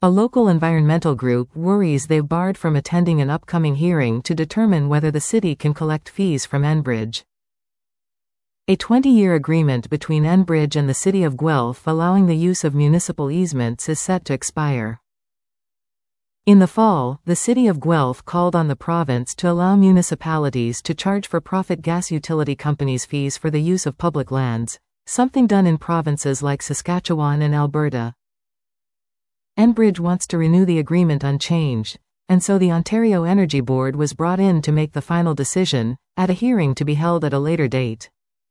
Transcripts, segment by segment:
A local environmental group worries they've barred from attending an upcoming hearing to determine whether the city can collect fees from Enbridge. A 20-year agreement between Enbridge and the city of Guelph allowing the use of municipal easements is set to expire. In the fall, the city of Guelph called on the province to allow municipalities to charge for-profit gas utility companies fees for the use of public lands, something done in provinces like Saskatchewan and Alberta. Enbridge wants to renew the agreement unchanged, and so the Ontario Energy Board was brought in to make the final decision, at a hearing to be held at a later date.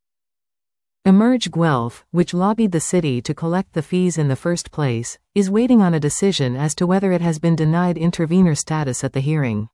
Emerge Guelph, which lobbied the city to collect the fees in the first place, is waiting on a decision as to whether it has been denied intervenor status at the hearing.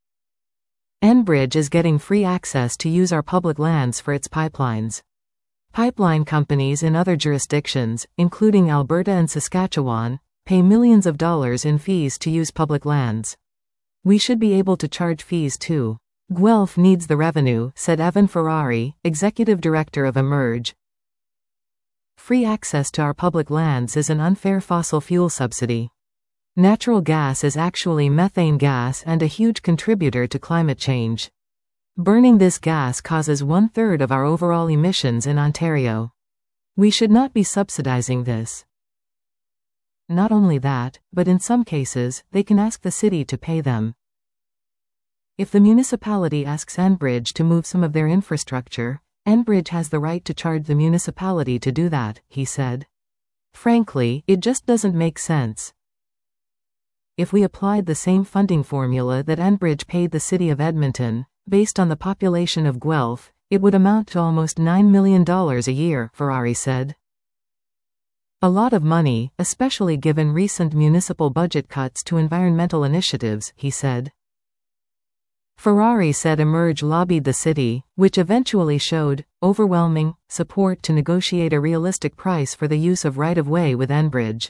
Enbridge is getting free access to use our public lands for its pipelines. Pipeline companies in other jurisdictions, including Alberta and Saskatchewan, pay millions of dollars in fees to use public lands. We should be able to charge fees too. Guelph needs the revenue, said Evan Ferrari, executive director of Emerge. Free access to our public lands is an unfair fossil fuel subsidy. Natural gas is actually methane gas and a huge contributor to climate change. Burning this gas causes 1/3 of our overall emissions in Ontario. We should not be subsidizing this. Not only that, but in some cases, they can ask the city to pay them. If the municipality asks Enbridge to move some of their infrastructure, Enbridge has the right to charge the municipality to do that, he said. Frankly, it just doesn't make sense. If we applied the same funding formula that Enbridge paid the city of Edmonton, based on the population of Guelph, it would amount to almost $9 million a year, Ferrari said. A lot of money, especially given recent municipal budget cuts to environmental initiatives, he said. Ferrari said Emerge lobbied the city, which eventually showed overwhelming support to negotiate a realistic price for the use of right-of-way with Enbridge.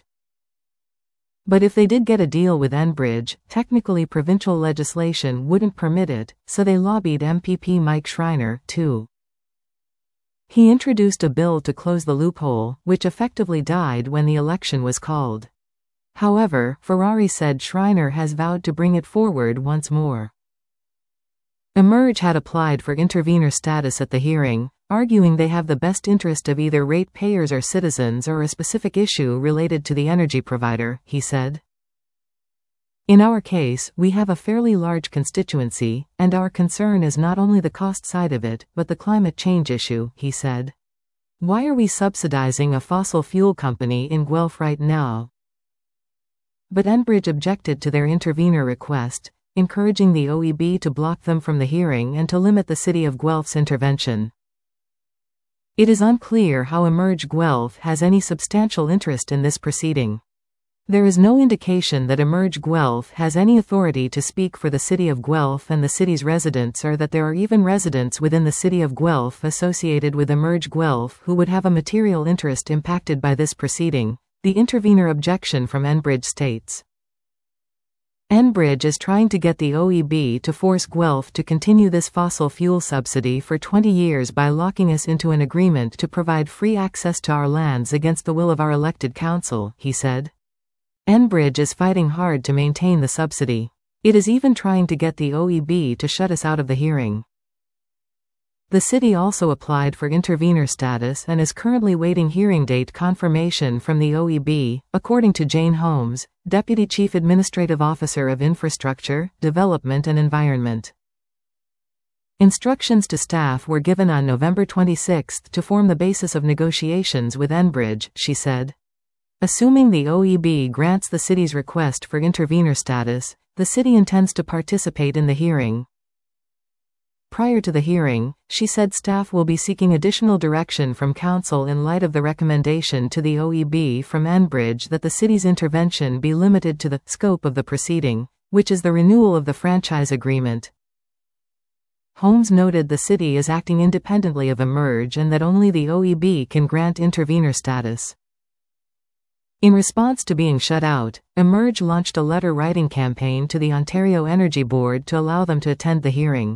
But if they did get a deal with Enbridge, technically provincial legislation wouldn't permit it, so they lobbied MPP Mike Schreiner, too. He introduced a bill to close the loophole, which effectively died when the election was called. However, Ferrari said Schreiner has vowed to bring it forward once more. Emerge had applied for intervenor status at the hearing, arguing they have the best interest of either ratepayers or citizens or a specific issue related to the energy provider, he said. In our case, we have a fairly large constituency, and our concern is not only the cost side of it, but the climate change issue, he said. Why are we subsidizing a fossil fuel company in Guelph right now? But Enbridge objected to their intervenor request, encouraging the OEB to block them from the hearing and to limit the city of Guelph's intervention. It is unclear how Emerge Guelph has any substantial interest in this proceeding. There is no indication that Emerge Guelph has any authority to speak for the city of Guelph and the city's residents, or that there are even residents within the city of Guelph associated with Emerge Guelph who would have a material interest impacted by this proceeding, the intervenor objection from Enbridge states. Enbridge is trying to get the OEB to force Guelph to continue this fossil fuel subsidy for 20 years by locking us into an agreement to provide free access to our lands against the will of our elected council, he said. Enbridge is fighting hard to maintain the subsidy. It is even trying to get the OEB to shut us out of the hearing. The city also applied for intervenor status and is currently waiting hearing date confirmation from the OEB, according to Jane Holmes, Deputy Chief Administrative Officer of Infrastructure, Development and Environment. Instructions to staff were given on November 26 to form the basis of negotiations with Enbridge, she said. Assuming the OEB grants the city's request for intervenor status, the city intends to participate in the hearing. Prior to the hearing, she said staff will be seeking additional direction from Council in light of the recommendation to the OEB from Enbridge that the city's intervention be limited to the scope of the proceeding, which is the renewal of the franchise agreement. Holmes noted the city is acting independently of Emerge and that only the OEB can grant intervenor status. In response to being shut out, Emerge launched a letter-writing campaign to the Ontario Energy Board to allow them to attend the hearing.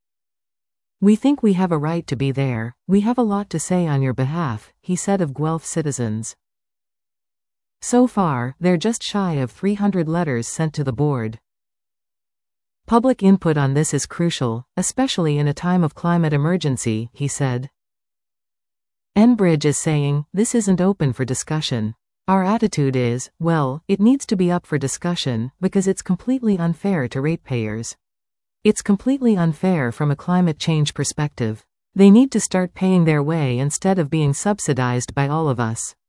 We think we have a right to be there. We have a lot to say on your behalf, he said of Guelph citizens. So far, they're just shy of 300 letters sent to the board. Public input on this is crucial, especially in a time of climate emergency, he said. Enbridge is saying, this isn't open for discussion. Our attitude is, well, it needs to be up for discussion, because it's completely unfair to ratepayers. It's completely unfair from a climate change perspective. They need to start paying their way instead of being subsidized by all of us.